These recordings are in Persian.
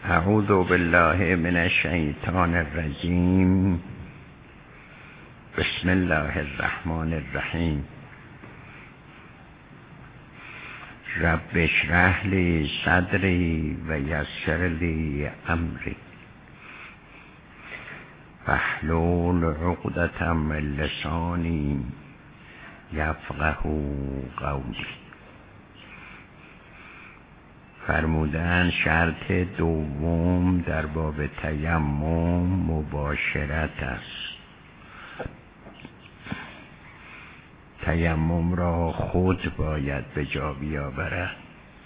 اعوذ بالله من الشیطان الرجیم. بسم الله الرحمن الرحیم. رب اشرح لی صدری و یسر لی امری واحلل عقدة من لسانی یفقهوا قولی. فرمودن شرط دوم در باب تیمم مباشرت است. تیمم را خود باید به جا بیاورد،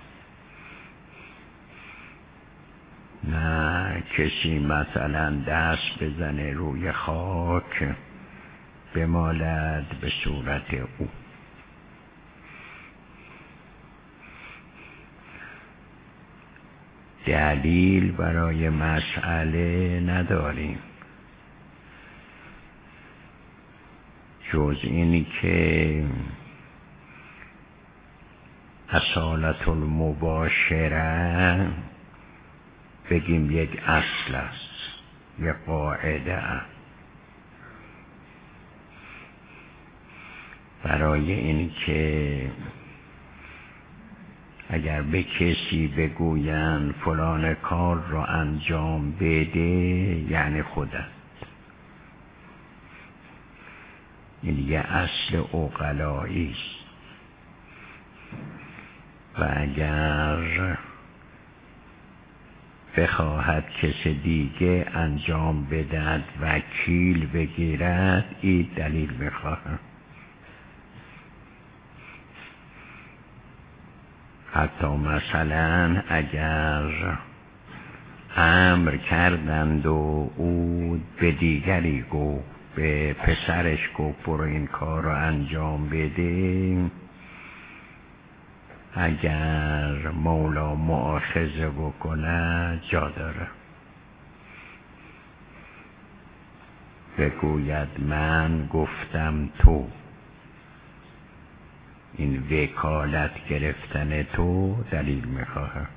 نه کسی مثلا دست بزنه روی خاک بمالد به صورت او. دلیل برای مسئله نداریم جز اینی که اصالت المباشره بگیم یک اصل است، یک قاعده است. برای اینی که اگر به کسی بگوین فلان کار را انجام بده یعنی خودت، این یه اصل عقلایی است. و اگر بخواهد کسی دیگه انجام بدهد وکیل بگیرد، این دلیل میخواهد. حتی مثلا اگر امر کردند و او به دیگری گفت، به پسرش گفت برو این کار رو انجام بده، اگر مولا مؤاخذه بکنه جا داره، بگوید من گفتم تو. این وکالت گرفتن تو دلیل میخواهد.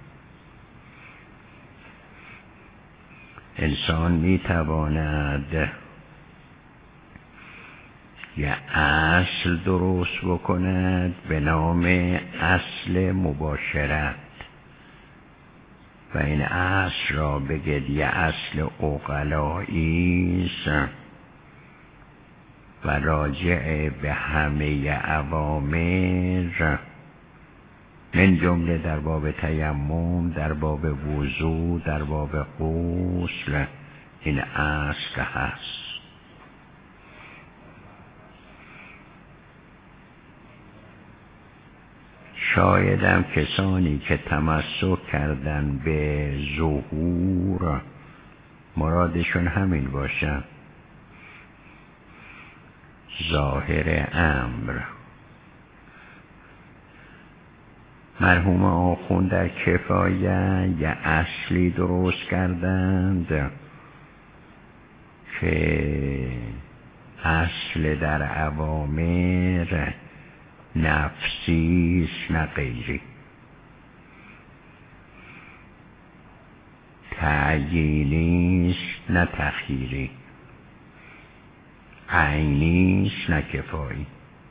انسان میتواند یه اصل درست بکند به نام اصل مباشرت و این اصل را بگید یه اصل عقلایی است و راجع به همه اوامر، من جمله در باب تیمم، در باب وضو، در باب غسل، این اصل هست. شایدم کسانی که تمسک کردن به ظهور مرادشون همین باشن، ظاهر امر. مرحوم آخوند در کفایه یه اصلی درست کردند که اصل در اوامر نفسیست نه غیری، تعیینیست نه تخییری، عینیست نه کفایی.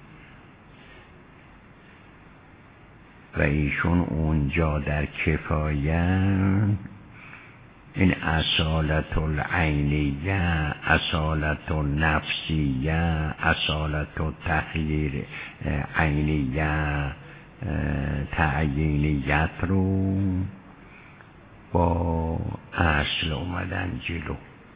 و ایشون اونجا در کفایه این اصالت العینیه، اصالت النفسیه، اصالت التخییر عینیه، تعیینیت رو با اصل اومدن جلو.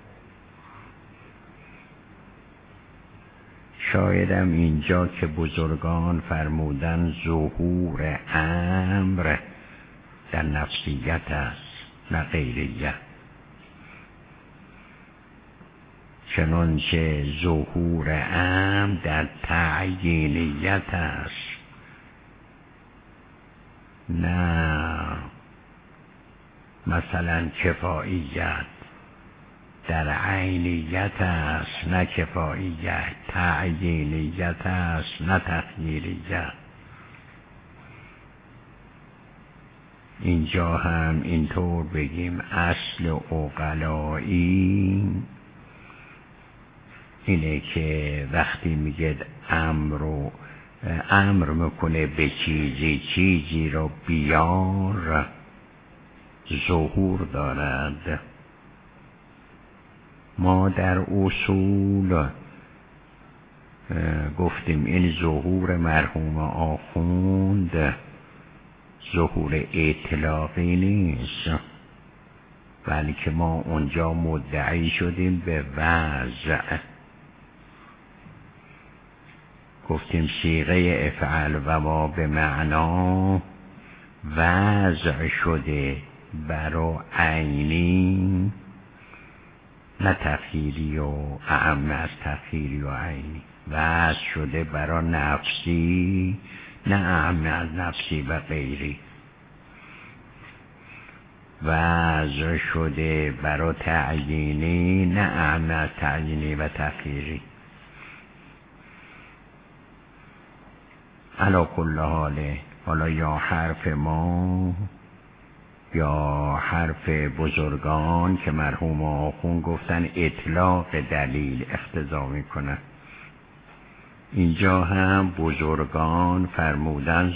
شایدم اینجا که بزرگان فرمودن ظهور امر در نفسیت است نه غیریت، چنانچه ظهور امر در تعیینیت است نه مثلا کفاییت، در عینیت است نه کفاییت، تعیینیت است نه تخییریت. اینجا هم اینطور بگیم اصل عقلایی اینه که وقتی میگه امر میکنه به چیزی رو بیار، ظهور دارد. ما در اصول گفتیم این ظهور مرحوم آخوند ظهور اطلاقی نیست، بلکه ما اونجا مدعی شدیم به وضع. گفتیم صیغه افعل و ما به معنا وضع شده برای عینی، نه تخییری و اعم از تخییری و عینی. وضع شده برای نفسی، نه اعم از نفسی و غیری. وضع شده برای تعیینی، نه اعم از تعیینی و تخییری. علا کل حاله، حالا یا حرف ما یا حرف بزرگان که مرحوم آخوند گفتن اطلاق دلیل اقتضا میکنه، اینجا هم بزرگان فرمودن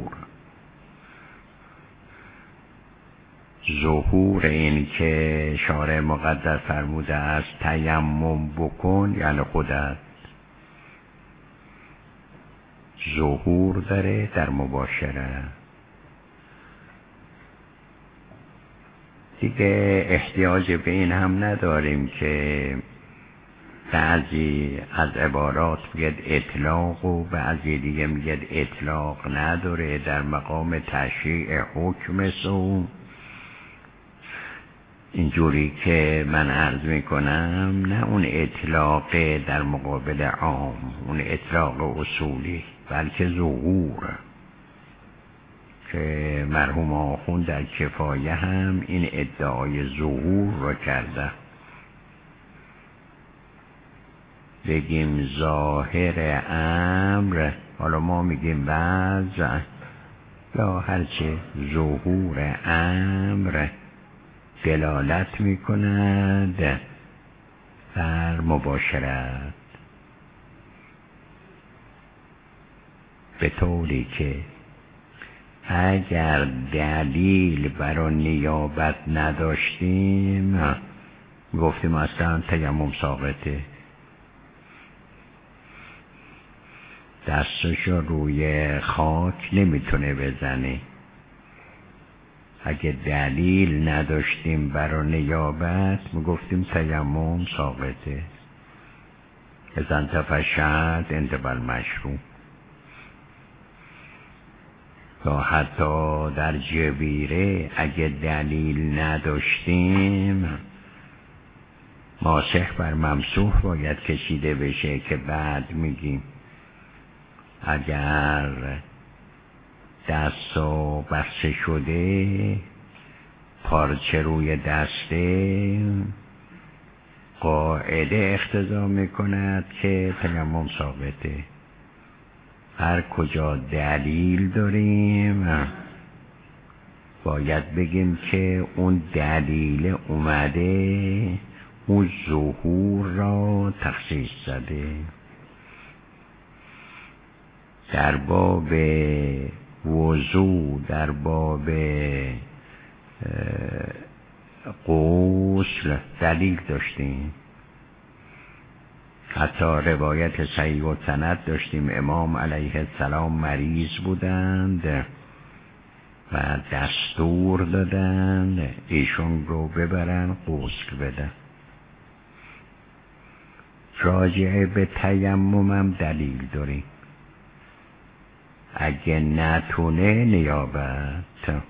ظهور این که شارع مقدر فرموده است تیمم بکن، یعنی خودت ظهور داره در مباشره. دیگه احتیاج به این هم نداریم که بعضی از عبارات میگه اطلاق و بعضی دیگه میگه اطلاق نداره در مقام تشریع حکم سو. اینجوری که من عرض میکنم نه اون اطلاق در مقابل عام، اون اطلاق اصولی، بلکه ظهور که مرحوم آخوند در کفایه هم این ادعای ظهور رو کرده. بگیم ظاهر امر، حالا ما میگیم وضع یا هرچه، ظهور امر دلالت میکند بر مباشرت، به طوری که اگر دلیل برای نیابت نداشتیم گفتیم اصلا تیمم ساقطه، دستشو روی خاک نمیتونه بزنه. اگه دلیل نداشتیم برای نیابت میگفتیم تیمم ساقطه. اذا تفشد انتبال مشروع. یا حتی در جبیره اگه دلیل نداشتیم ماسح بر ممسوح باید کشیده بشه که بعد میگیم اگر دست و بسته شده پارچه روی دسته قاعده اقتضا میکند که تیمم ثابته. هر کجا دلیل داریم باید بگیم که اون دلیل اومده اون ظهور را تخصیص زده. در باب وضو، در باب غسل دلیل داشتیم، حتی روایت صحیح و سند داشتیم امام علیه السلام مریض بودند و دستور دادند ایشون رو ببرن غسل بدن. راجع به تیمم هم دلیل داریم، اگه نتونه نیابت،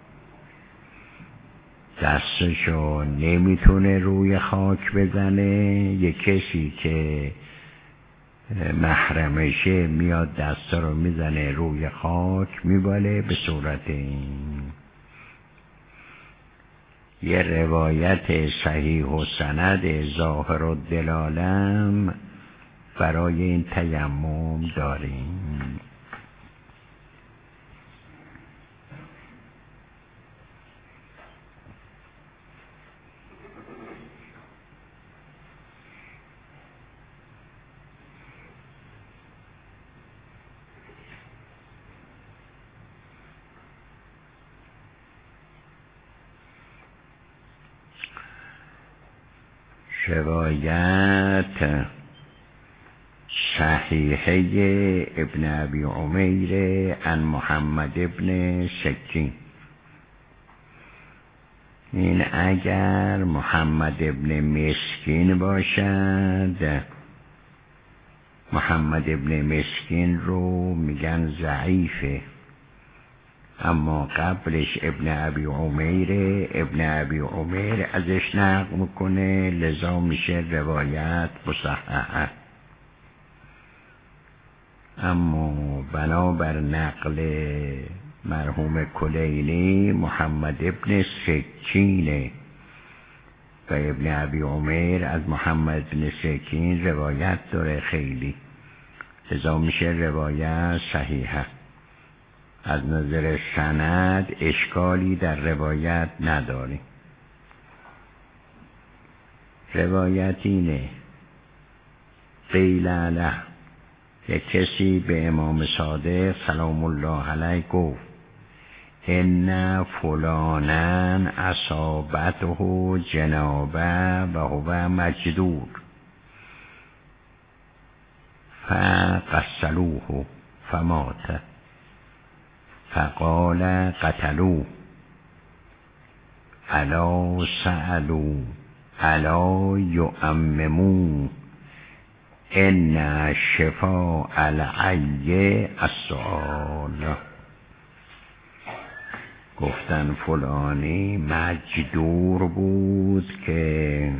دستشو نمیتونه روی خاک بزنه، یه کسی که محرمشه میاد دست رو میزنه روی خاک میباله به صورت این. یه روایت صحیح و سند ظاهر و دلالم برای این تیمم داریم. روایت صحیحه ابن ابی عمیر عن محمد ابن سکین. این اگر محمد ابن مسکین باشد، محمد ابن مسکین رو میگن ضعیفه، اما قبلش ابن ابی عمیر ازش نقل میکنه، لذا میشه روایت مصححه. اما بنابر نقل مرحوم کلینی محمد ابن سکینه و ابن ابی عمیر از محمد ابن سکین روایت داره خیلی، لذا میشه روایت صحیحه. از نظر سند اشکالی در روایت نداریم. روایت اینه قیل له، یک کسی به امام صادق سلام الله علیه گفت ان فلانا اصابته جنابه و هو مجدور فغسلوه فمات فقال قتلوه الا سألوا الا یؤمموا ان شفاء العی السؤال. گفتن فلانی مجدور بود که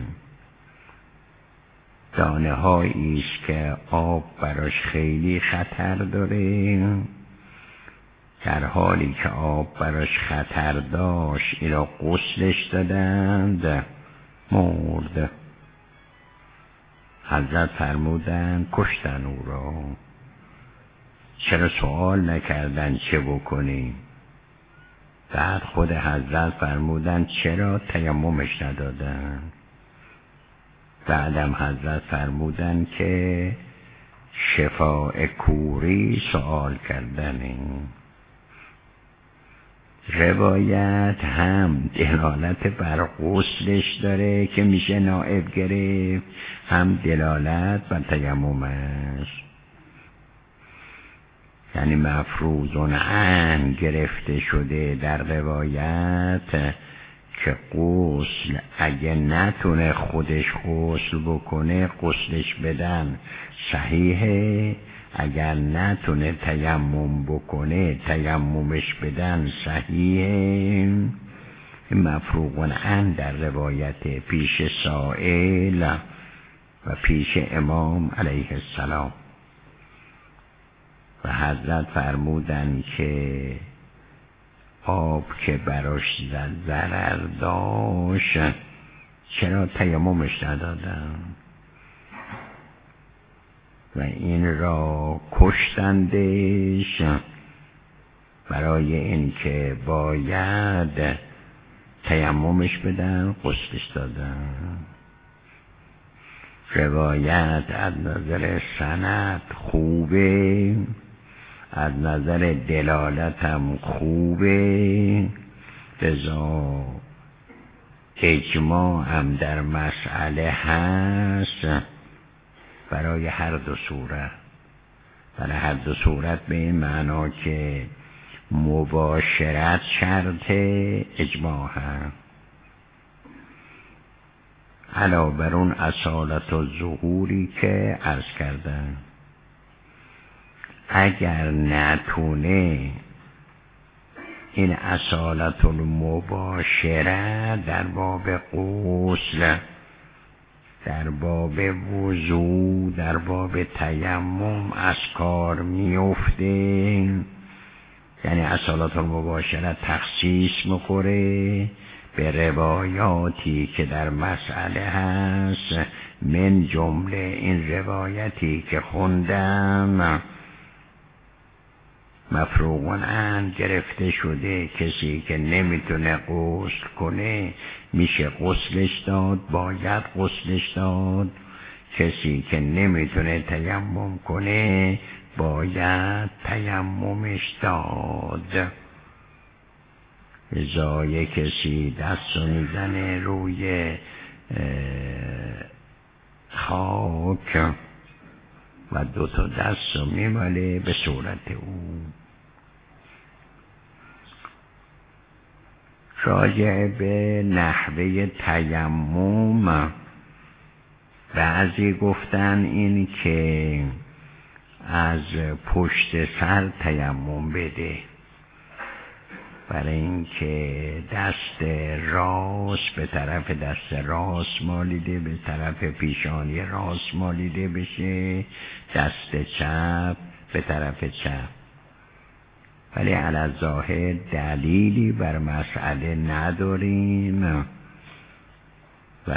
دانه هایی است که آب براش خیلی خطر داره، در حالی که آب براش خطر داشت اینا غسلش دادند، مرد. حضرت فرمودن کشتن او را. چرا سوال نکردن چه بکنیم؟ بعد خود حضرت فرمودن چرا تیممش ندادن؟ بعدم حضرت فرمودن که شفاء کوری سوال کردن. روایت هم دلالت بر غسلش داره که میشه نائب گرفت، هم دلالت بر تیممش، یعنی مفروض عن گرفته شده در روایت که غسل اگه نتونه خودش غسل بکنه غسلش بدن صحیحه، اگر نتونه تیمم بکنه تیممش بدن صحیحه. مفروغ عن در روایت پیش سائل و پیش امام علیه السلام. و حضرت فرمودن که آب که براش ضرر داشت چرا تیممش ندادن؟ و این را کشتندش برای اینکه باید تیممش بدن، غسلش دادن. روایت از نظر سند خوبه، از نظر دلالت هم خوبه، لذا اجماع هم در مسئله هست برای هر دو صورت. برای هر دو صورت به این معنا که مباشرت شرط اجماع هست. علاوه بر اون اصالت و ظهوری که عرض کردن، اگر نتونه این اصالت المباشره در باب غسل، در باب وضو، در باب تیمم از کار میفته، یعنی اصالت المباشره تخصیص میخوره به روایاتی که در مسئله هست، من جمله این روایتی که خوندم مفروغ عن گرفته شده. کسی که نمیتونه غسل کنه میشه غسلش داد، باید غسلش داد. کسی که نمیتونه تیمم کنه باید تیممش داد. ازای کسی دست میزنه روی خاک و 2 دست رو میماله به صورت او. راجع به نحوه تیمم، بعضی گفتن این که از پشت سر تیمم بده، برای اینکه دست راست به طرف دست راست مالیده، به طرف پیشانی راست مالیده بشه، دست چپ به طرف چپ. ولی علی ظاهر دلیلی بر مسئله نداریم و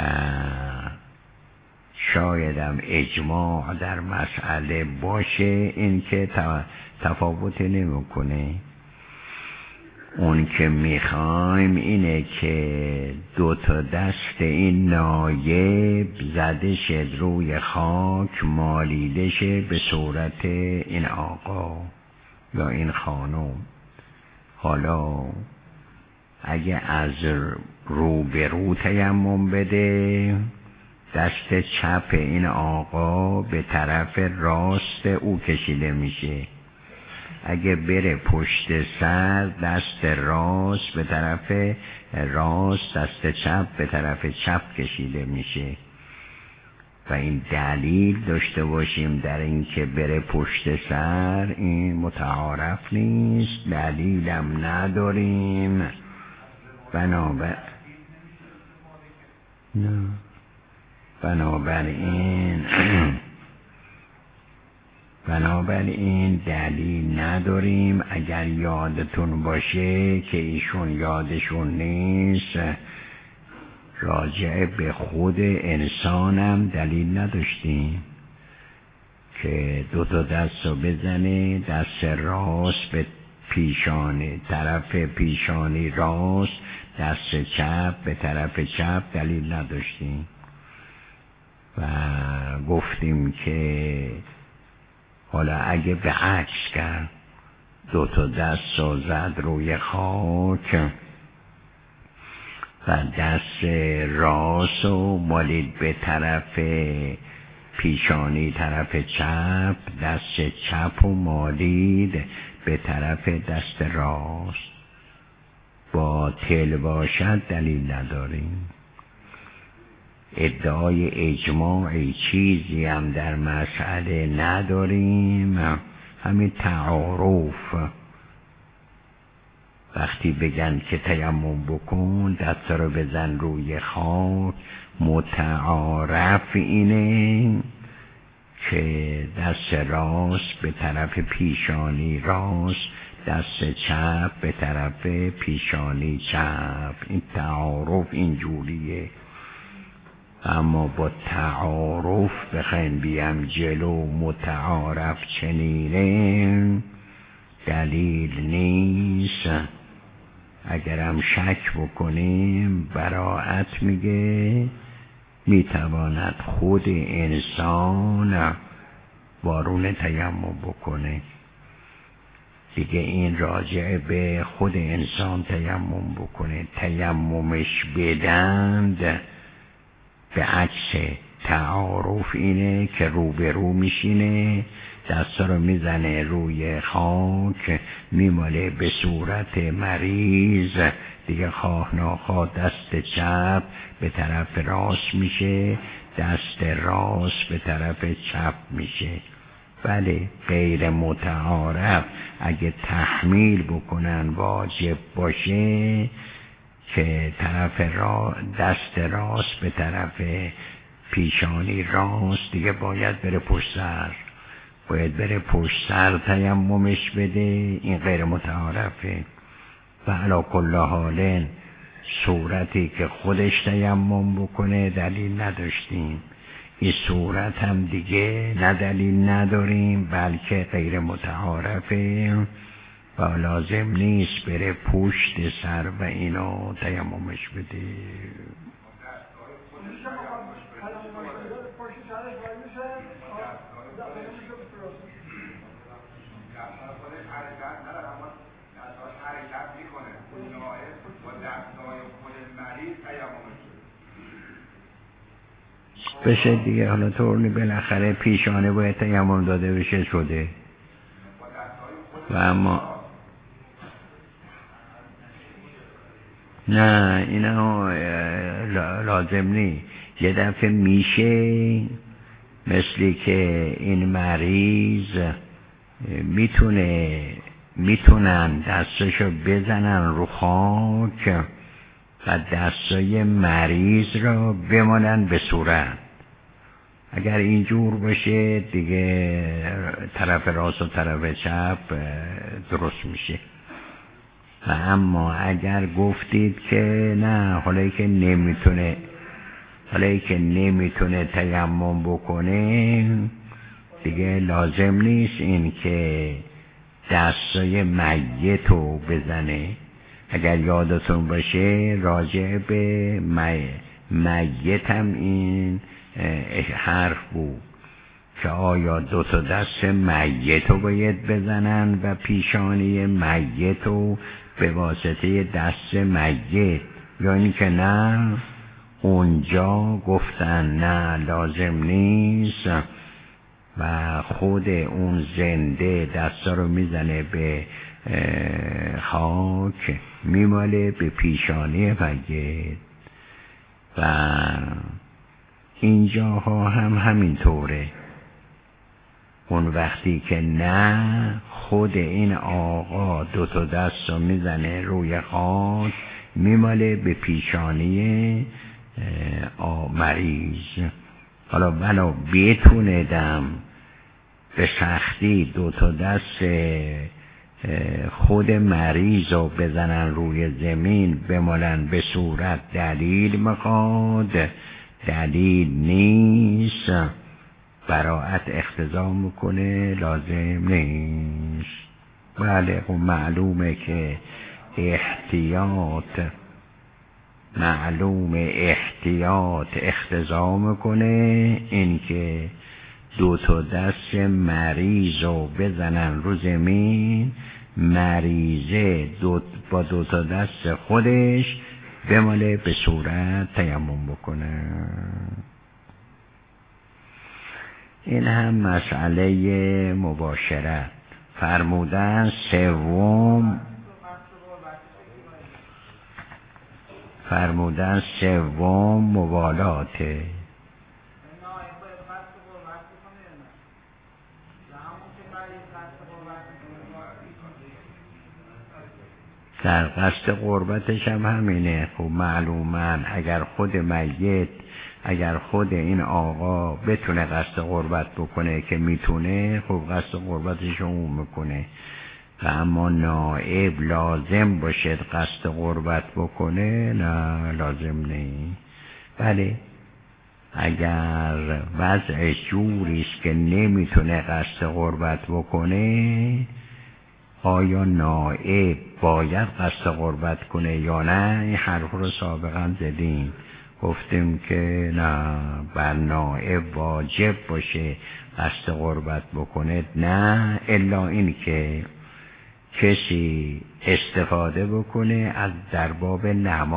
شایدم اجماع در مسئله باشه، این که تفاوتی نمیکنه. اون که میخوایم اینه که 2 دست این نایب زده شد روی خاک، مالیده شه به صورت این آقا یا این خانم. حالا اگه از رو به رو تیمم بده، دست چپ این آقا به طرف راست او کشیده میشه. اگه بره پشت سر، دست راست به طرف راست، دست چپ به طرف چپ کشیده میشه. و این دلیل داشته باشیم در این که بره پشت سر، این متعارف نیست، دلیلم نداریم. بنابراین دلیل نداریم. اگر یادتون باشه که ایشون یادشون نیست، راجع به خود انسانم دلیل نداشتیم که 2 دست رو بزنه، دست راست به پیشانی، طرف پیشانی راست، دست چپ به طرف چپ، دلیل نداشتیم. و گفتیم که حالا اگه به عکس کرد، 2 دست رو زد روی خاک و دست راست رو مالید به طرف پیشانی طرف چپ، دست چپ رو مالید به طرف دست راست، باطل باشد دلیل نداریم. ادعای اجماعی چیزی هم در مسئله نداریم، همین تعارف. وقتی بگن که تیمم بکن، دست رو بزن روی خاک، متعارف اینه که دست راست به طرف پیشانی راست، دست چپ به طرف پیشانی چپ. این تعارف اینجوریه. اما با تعارف بخوایم بیام جلو، متعارف چنینه، دلیل نیست. اگرم شک بکنیم، براءت میگه میتواند خود انسان وارون تیمم بکنه. دیگه این راجع به خود انسان تیمم بکنه. تیممش بدند به عکس تعارف اینه که روبرو میشینه، دستا رو میزنه روی خاک، میماله به صورت مریض دیگه، خواه ناخواه دست چپ به طرف راست میشه، دست راست به طرف چپ میشه. بله، غیر متعارف اگه تحمیل بکنن واجب باشه که طرف دست راست به طرف پیشانی راست، دیگه باید بره پشت سر، باید بره پشت سر تیممش بده. این غیر متعارفه. و علی کل حال صورتی که خودش تیمم بکنه دلیل نداشتیم، این صورت هم دیگه نه دلیل نداریم، بلکه غیر متعارفه و لازم نیست بره پشت سر و اینو تیممش بده. بشه دیگه. حالا طور بالاخره پیشانه باید تیمم داده بشه شده. و اما نه اینا لازم نی. یه دفعه میشه مثلی که این مریض میتونن دستشو بزنن رو خاک و دستای مریض را بمانن به صورت. اگر اینجور باشه دیگه طرف راست و طرف چپ درست میشه. و اما اگر گفتید که نه حالا که نمیتونه تیمم بکنه دیگه لازم نیست این که دستای میت رو بزنه. اگر یادتون باشه راجع به میت هم این حرف بود که آیا 2 دست میت رو باید بزنن و پیشانی میت رو به واسطه دست میت، یا این که نه اونجا گفتن نه لازم نیست و خود اون زنده دستا رو میزنه به خاک میماله به پیشانی میت. و اینجاها هم همینطوره. اون وقتی که نه خود این آقا 2 دست رو میزنه روی خاک میماله به پیشانی مریض. حالا بلا بتونه دم به سختی 2 دست خود مریض رو بزنن روی زمین بمالن به صورت دلیل میخواد، دلیل نیست، براعت اقتضا میکنه، لازم نیست. بله خب معلومه که احتیاط اقتضا میکنه این که 2 دست مریض رو بزنن رو زمین، مریضه با 2 دست خودش بماله به صورت تیمم بکنه. این هم مسئله مباشرت. فرمودن سوم موالاته. در قصد قربتش هم همینه. خب معلوماً اگر خود این آقا بتونه قصد قربت بکنه که میتونه، خب قصد قربتش رو اون میکنه. و اما نائب لازم باشه قصد قربت بکنه، نه لازم نیست. بله اگر وضعش جوریست که نمیتونه قصد قربت بکنه، آیا نائب باید قصد قربت کنه یا نه؟ این حرف رو سابقا زدیم، گفتیم که نه بر نائب واجب باشه قصد قربت بکنه، نه الا این که کسی استفاده بکنه از در باب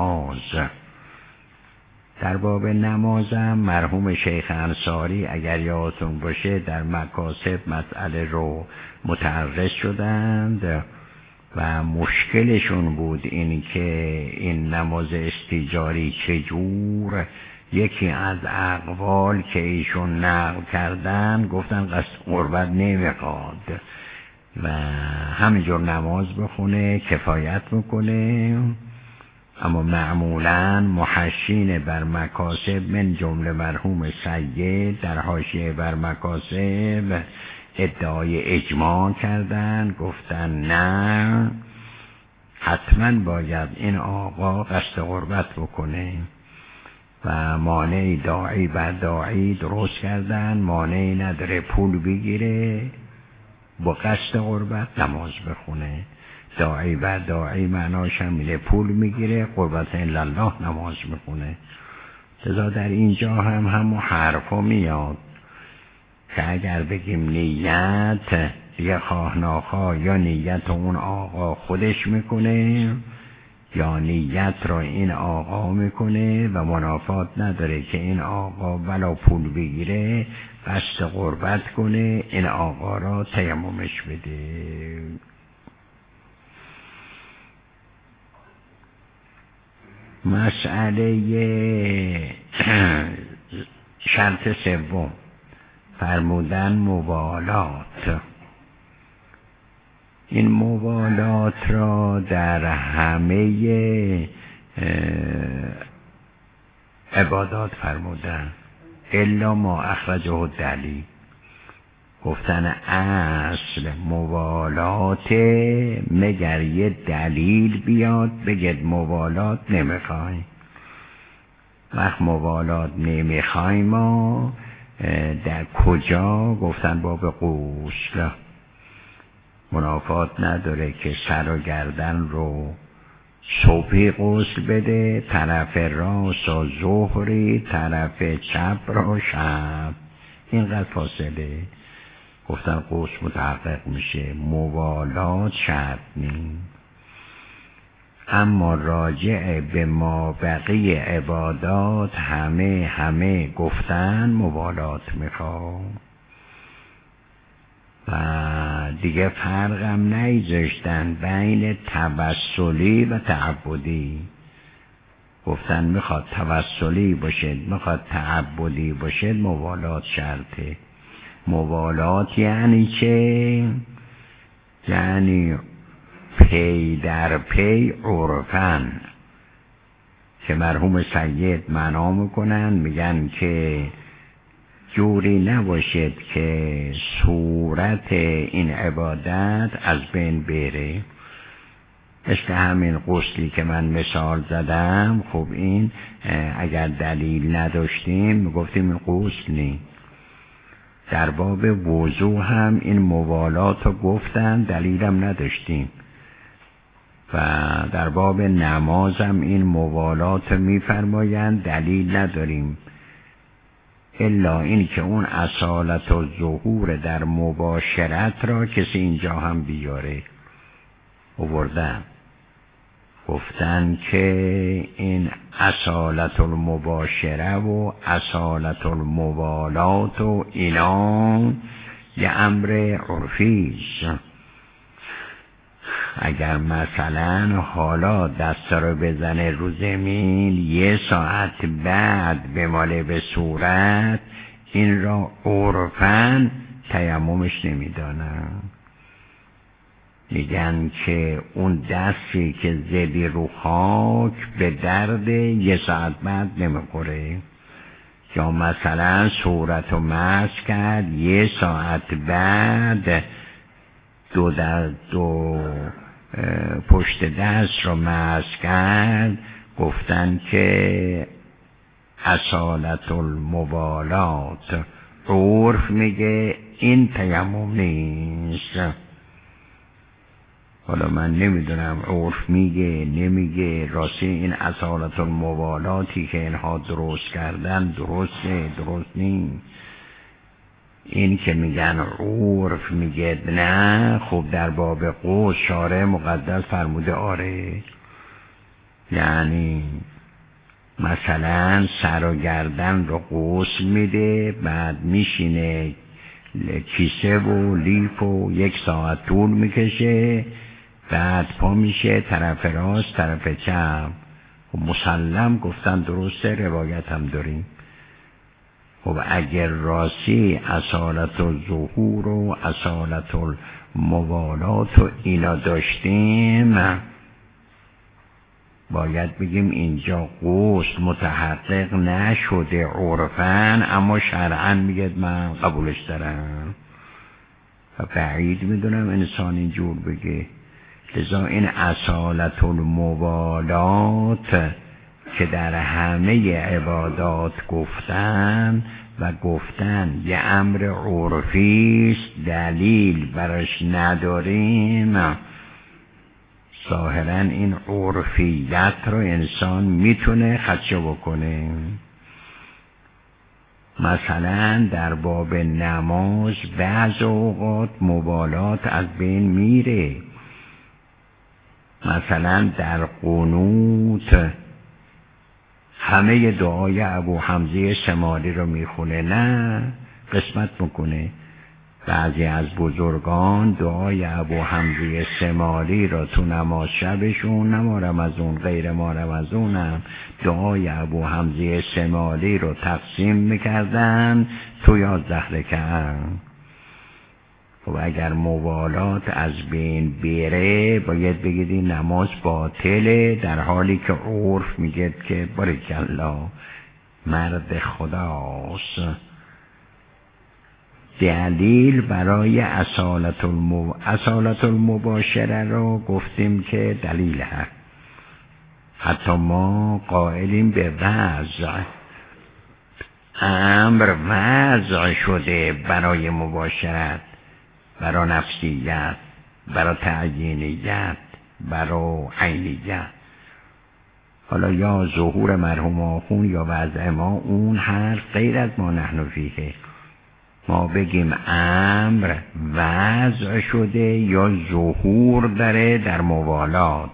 نماز هم مرحوم شیخ انصاری اگر یادتون باشه در مکاسب مسئله رو متعرض شدند و مشکلشون بود این که این نماز استیجاری چجور. یکی از اقوال که ایشون نقل کردن گفتن قصد قربت نمیخواد و همینجور نماز بخونه کفایت میکنه. اما معمولاً محشین بر مکاسب من جمله مرحوم سید در حاشیه بر مکاسب ادعای اجماع کردن، گفتن نه حتما باید این آقا قصد قربت بکنه و مانعی داعی بر داعی درست کردن، مانعی نداره پول بگیره با قصد قربت نماز بخونه. داعی بر داعی معناش هم اینه پول میگیره، قربت الا الله نماز میخونه. لذا در اینجا هم حرفا میاد که اگر بگیم نیت یه خواه ناخواه یا نیت اون آقا خودش میکنه یا نیت را این آقا میکنه و منافات نداره که این آقا ولا پول بگیره قصد قربت کنه، این آقا را تیممش بده. مسئله شرط سوم فرمودن موالات. این موالات را در همه عبادات فرمودن الا ما اخرجه الدلیل. گفتن اصل موالات مگر یه دلیل بیاد بگید موالات نمیخوایم. وقت موالات نمیخوایم ما در کجا؟ گفتن باب غسل. منافات نداره که سر و گردن رو صبحی غسل بده، طرف راست و ظهری، طرف چپ را شب، اینقدر فاصله. گفتن غسل متحقق میشه، موالات شرط نیم. اما راجع به ما بقیه عبادات همه گفتن موالات میخوام و دیگه فرقم نیذاشتن بین توسلی و تعبدی. گفتن میخواد توسلی باشد میخواد تعبدی باشد موالات شرطه. موالات یعنی چه؟ یعنی پی در پی عرفن که مرحوم سید معنا میکنن، میگن که جوری نباشد که صورت این عبادت از بین بره. مثل همین غسلی که من مثال زدم، خب این اگر دلیل نداشتیم میگفتیم این غسل نی. در باب وضو هم این موالات رو گفتن دلیلم نداشتیم و در باب نماز هم این موالات میفرمایند دلیل نداریم الا این که اون اصالت و ظهور در مباشرت را کسی اینجا هم بیاره. آوردن گفتن که این اصالت المباشره و اصالت الموالات و اینا یه امر عرفیست. اگر مثلا حالا دست رو بزنه رو زمین یه ساعت بعد بماله به صورت، این را عرفاً تیممش نمیدانن. میگن که اون دستی که زدی رو خاک به درد یه ساعت بعد نمیخوره. یا مثلا صورت رو مسح کرد یه ساعت بعد دو پشت دست رو مسح کرد، گفتن که اصالت الموالات عرف میگه این تیمم نیست. حالا من نمیدونم عرف میگه نمیگه، راستی این اصالت الموالاتی که اینها درست کردن درسته درست نیست. این که میگن عرف میگه نه، خب در باب غسل شارع مقدس فرموده آره. یعنی مثلا سر و گردن رو غسل میده، بعد میشینه کیسه و لیف و 1 ساعت طول میکشه، بعد پا میشه طرف راست طرف چپ. خب مسلم گفتن درسته، روایت هم داریم. خب اگر راستی اصالت الظهور و اصالت الموالات و اینا داشتیم، باید بگیم اینجا غسل متحقق نشده عرفاً، اما شرعاً میگه من قبولش دارم. و بعید میدونم انسان اینجور بگه. لذا این اصالت الموالات که در همه عبادات گفتن و گفتن یه امر عرفیست دلیل براش نداریم، ظاهرا این عرفیت رو انسان میتونه خدشه بکنه. مثلا در باب نماز بعض اوقات موالات از بین میره. مثلا در قنوت همه دعای ابو حمزه شمالی رو میخونه؟ نه، قسمت میکنه. بعضی از بزرگان دعای ابو حمزه شمالی رو تو نماز شبشون، نه ما رمضان غیر ما رمضانم، دعای ابو حمزه شمالی رو تقسیم میکردن تو 11 رکعت. خب اگر موالات از بین بره باید بگید این نماز باطله، در حالی که عرف میگه که بارکالله مرد خداست. دلیل برای اصالت المباشره رو گفتیم که دلیل هست. حتی ما قائلیم به وضع، امر وضع شده برای مباشرت، برای نفسیت، برای تعیینیت، برای عینیت. حالا یا ظهور مرحوم آخون یا وضع ما، اون حرف غیر از ما نحن فیه. ما بگیم امر وضع شده یا ظهور داره در موالات.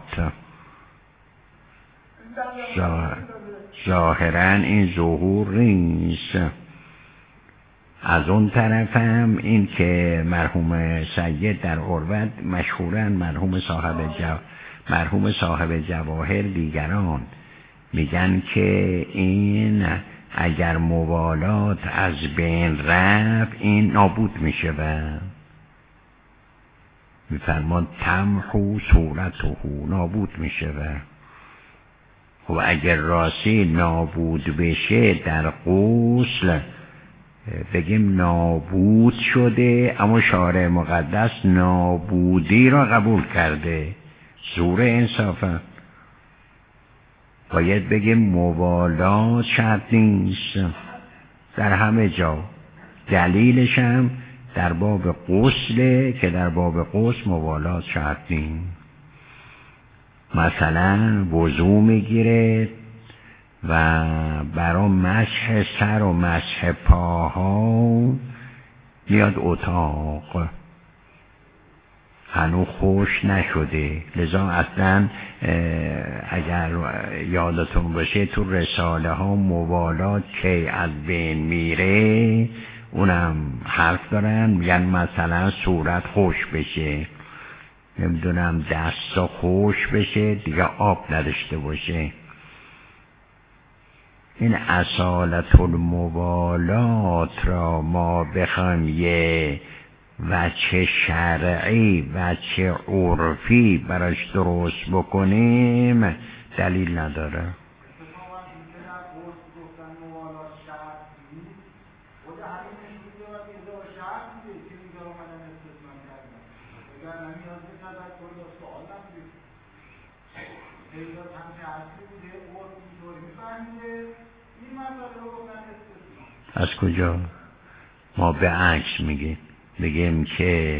ظاهرا این ظهور نیست. از اون طرف هم این که مرحوم سید در عروت مشهورن، مرحوم صاحب جواهر دیگران میگن که این اگر موالات از بین رفت این نابود میشه و میفرمان تمحو صورته، نابود میشه. و خب اگر راستی نابود بشه در غسل بگیم نابود شده، اما شارع مقدس نابودی را قبول کرده. زور انصافا باید بگیم موالات شرط نیست در همه جا. دلیلش هم در باب غسله که در باب غسل موالات شرط نیست. مثلا وضو میگیره و برای مسح سر و مسح پاها میاد اتاق، هنوز خوش نشده، لذا اصلا اگر یادتون باشه تو رساله ها موالات که از بین میره اونم حرف دارن، میگن مثلا صورت خوش بشه، نمیدونم دستا خوش بشه، دیگه آب نداشته باشه. این اصالت الموالات را ما بخوایم یه وجه شرعی وجه عرفی براش درست بکنیم دلیل نداره. از کجا؟ ما به عکس میگیم که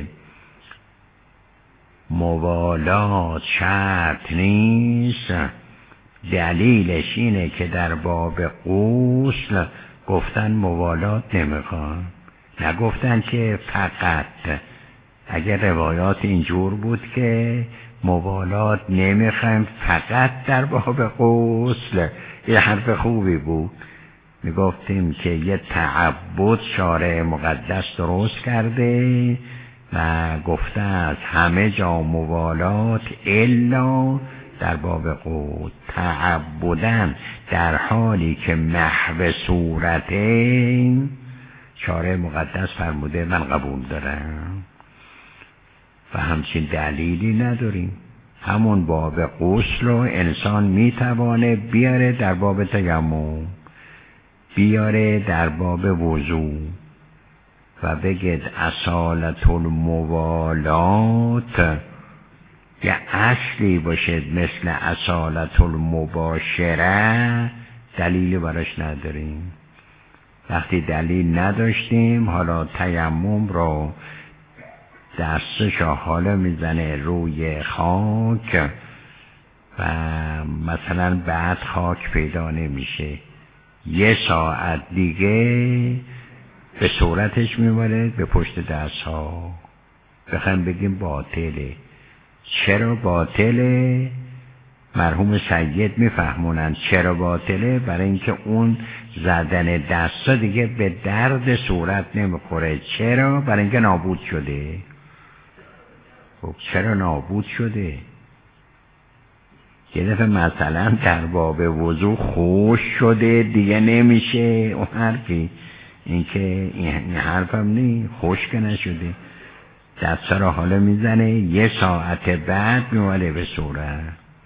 موالات شرط نیست. دلیلش اینه که در باب غسل گفتن موالات نمیخوان، نگفتن که فقط. اگر روایات اینجور بود که موالات نمیخوایم فقط در باب غسل، یه حرف خوبی بود. میگفتیم که یه تعبد شارع مقدس درست کرده و گفته از همه جا موالات الا در باب قود تعبدن، در حالی که محو صورتین شارع مقدس فرموده من قبول دارم و همچین دلیلی نداریم. همون باب غسل رو انسان میتوانه بیاره در باب تیمم، بیاره در باب وضو و بگید اصالت الموالات یه اصلی باشه مثل اصالت المباشره، دلیلی براش نداریم. وقتی دلیل نداشتیم، حالا تیمم رو دستش حالا میزنه روی خاک و مثلا بعد خاک پیدا نمیشه، یه ساعت دیگه به صورتش میباره به پشت دست ها، بخوایم بگیم باطله. چرا باطله؟ مرحوم سید میفهمونن چرا باطله. برای اینکه اون زدن دستا دیگه به درد صورت نمیخوره. چرا؟ برای اینکه نابود شده. خب چرا نابود شده؟ یه دفعه مثلا در باب وضو خوش شده دیگه نمیشه اون حرفی. اینکه این حرفم نی، خشک نشده، دستا رو حالا میزنه، یه ساعت بعد میواله به صورت.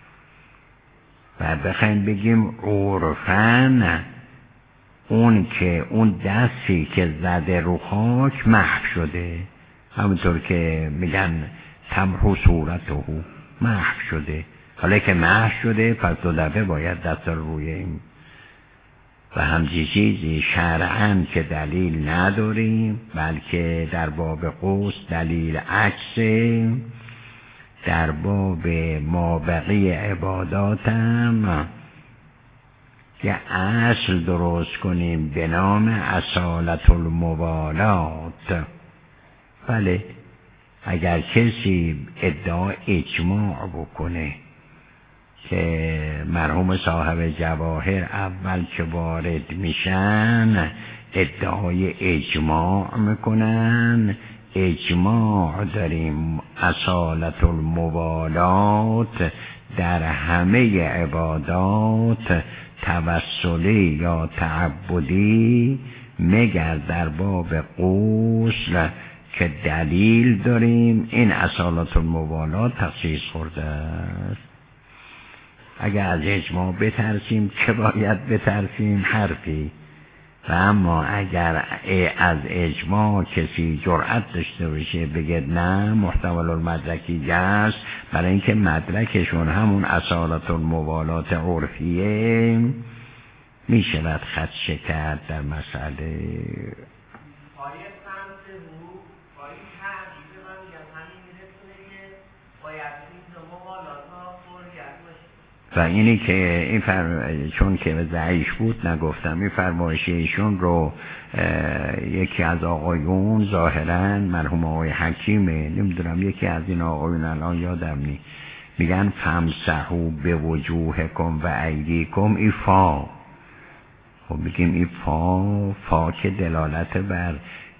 و بخوایم بگیم عرفن اون که اون دستی که زده رو خاک محو شده، همونطور که میگن تمحو صورته محو شده. حالا که محو شده پس 2 دفعه باید دست رو روی این و همچین چیزی شرعاً که دلیل نداریم، بلکه در باب غسل دلیل عکسه. در باب مابقی عبادات هم یه اصل درست کنیم به نام اصالت الموالات. بله، اگر کسی ادعا اجماع بکنه که مرحوم صاحب جواهر اول که وارد میشن ادعای اجماع میکنن، اجماع داریم اصالت الموالات در همه عبادات توسلی یا تعبدی، مگر در باب غسل که دلیل داریم این اصالت الموالات تخصیص خورده است. اگر از اجماع بترسیم که باید بترسیم حرفی، و اما اگر از اجماع کسی جرأت داشته باشه بگه نه محتمل المدرکی است، برای اینکه مدرکشون همون اصالت الموالات عرفیه، میشود خدشه کرد در مسئله. و اینی که این چون که ضعیف بود نگفتم، این فرمایش ایشون رو یکی از آقایون ظاهرا مرحوم آقای حکیمه، نمیدونم یکی از این آقایون الان یادم نی، میگن فمسحوا به وجوهکم و ایدیکم. این فا، خب بگیم این فا که دلالت بر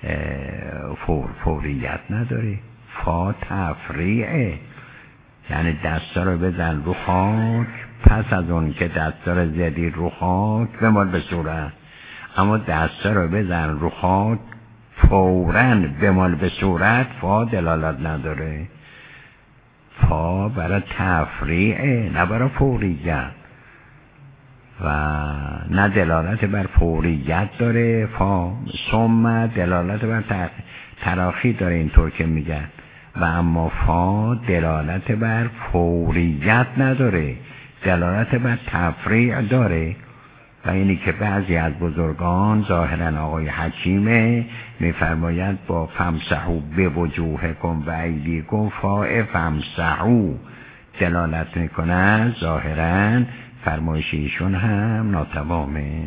فوریت نداره، فا تفریعه، یعنی دستا رو بزن رو خاک، پس از اون که دستا رو زدی رو خاک بمال به صورت. اما دستا رو بزن رو خاک فوراً بمال به صورت، فا دلالت نداره. فا برای تفریعه نه برای فوریت، و نه دلالت بر فوریت داره. فا ثم دلالت بر تراخی داره اینطور که میگن، و اما فا دلالت بر فوریت نداره، دلالت بر تفریع داره. و اینی که بعضی از بزرگان ظاهرا آقای حکیمه میفرماید با فمسحوا به وجوهکم و ایدیکم، فا فمسحوا دلالت میکنه. ظاهرا فرمایش ایشون هم ناتمامه.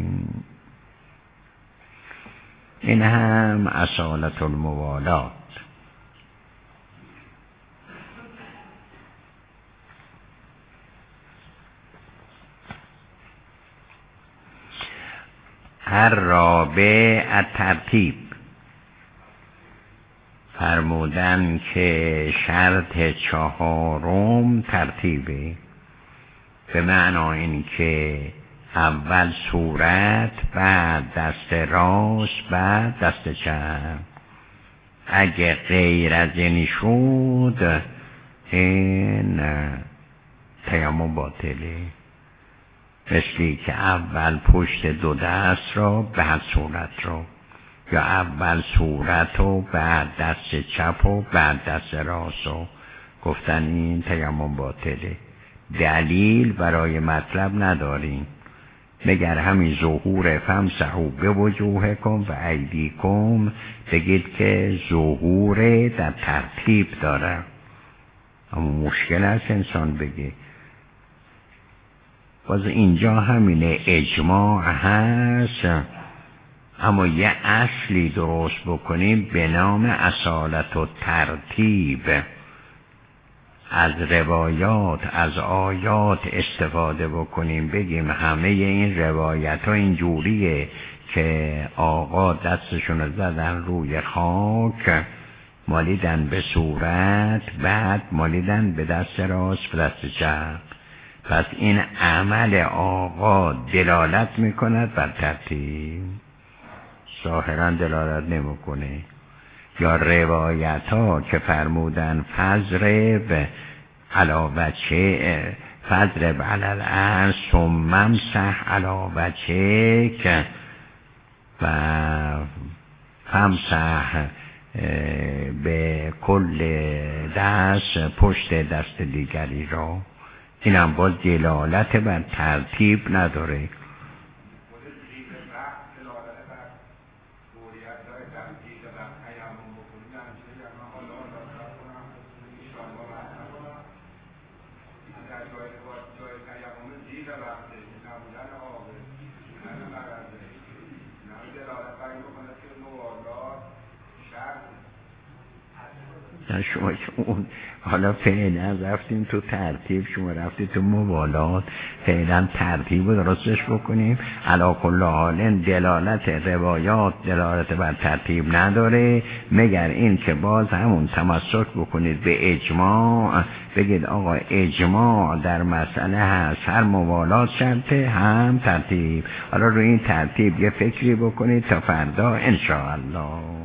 این هم اصالت الموالات. الرابع الترتیب، فرمودن که شرط 4 ترتیبه، به معنی این که اول صورت، بعد دست راست، بعد دست چپ. اگه غیر از این شد این تیمم باطله. مثلی که اول پشت 2 دست را بعد صورت را، یا اول صورت و بعد دست چپ و بعد دست راست را، گفتن این تیمم باطله. دلیل برای مطلب نداریم، مگر همین ظهور فمسحوا به وجوهکم و ایدیکم بگید که ظهور در ترتیب داره. اما مشکل است انسان بگه. باز اینجا همینه، اجماع هست، اما یه اصلی درست بکنیم به نام اصالت و ترتیب. از روایات از آیات استفاده بکنیم، بگیم همه این روایت ها این جوریه که آقا دستشون رو زدن روی خاک، مالیدن به صورت، بعد مالیدن به دست راست به دست چپ. پس این عمل آقا دلالت میکند بر ترتیب، ظاهرا دلالت نمیکنه. یا روایت ها که فرمودن فضرب علی بچه فضرب علی الارض ثم امسح علی بچهک و فامسح به کل دست پشت دست دیگری را، این هم باز دلالت بر ترتیب نداره. شما اون حالا فعلا رفتیم تو ترتیب، شما رفتید تو موالات، فعلا ترتیب رو درستش بکنیم. علی کل حال دلالت روایات دلالت بر ترتیب نداره، مگر این که باز همون تمسک بکنید به اجماع، بگید آقا اجماع در مسئله هست، هر موالات شرطه هم ترتیب. حالا روی این ترتیب یه فکری بکنید تا فردا انشاءالله.